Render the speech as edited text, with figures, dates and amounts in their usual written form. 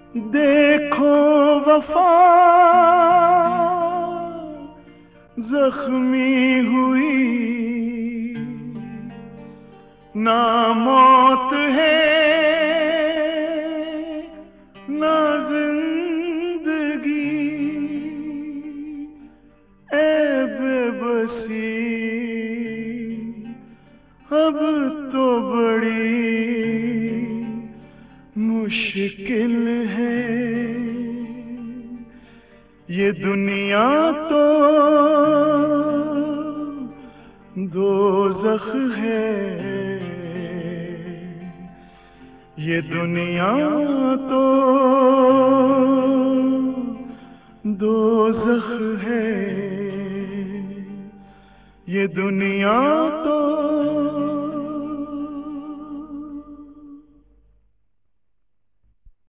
देखो वफा जख्मी हुई, ना मौत है ना जिंदगी। ऐ बेबसी अब तो बड़ी मुश्किल है। ये दुनिया तो दोज़ख है, ये दुनिया तो दोज़ख है, ये दुनिया